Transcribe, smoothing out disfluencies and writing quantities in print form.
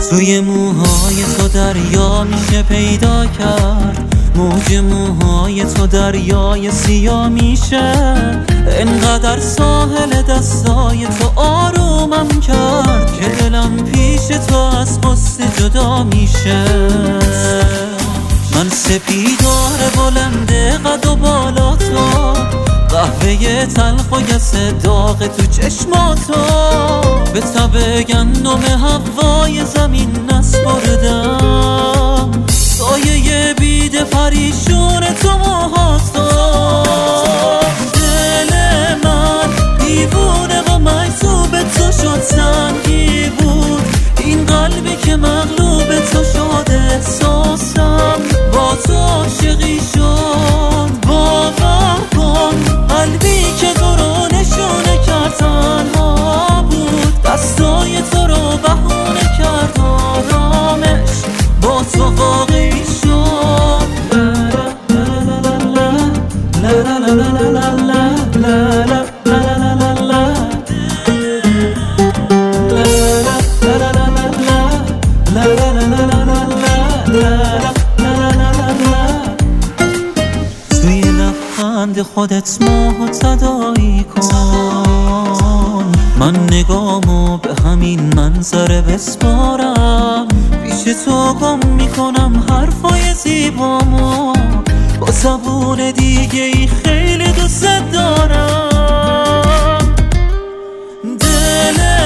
توی موهای تو دریا میشه پیدا کرد، موج موهای تو دریای سیاه میشه. انقدر ساحل دستای تو آرومم کرد که دلم پیش تو از غصه جدا میشه. من سپیدار بلند قد و بالا تو، قهوه تلخ و گس داغ تو چشماتو، به تب گندم هوای زمین نسپردم، سایه بید پریشون تو موهاتو. دل من دیوونه و مجذوب تو شد، سنگی بود این قلبی که مغلوب تو شد. احساسم با تو عاشقی شد، باور کن قلبی که تو رو نشونه کرد تنها بود، دستای تو رو بهونه کرد، آرامش با تو واقعی شد. توی لبخند خودت ماهو تداعی کن، من نگامو به همین منظره بسپارم، پیش تو گم میکنم حرفای زیبامو، با زبون دیگه ای خیلی دوست دارم. دل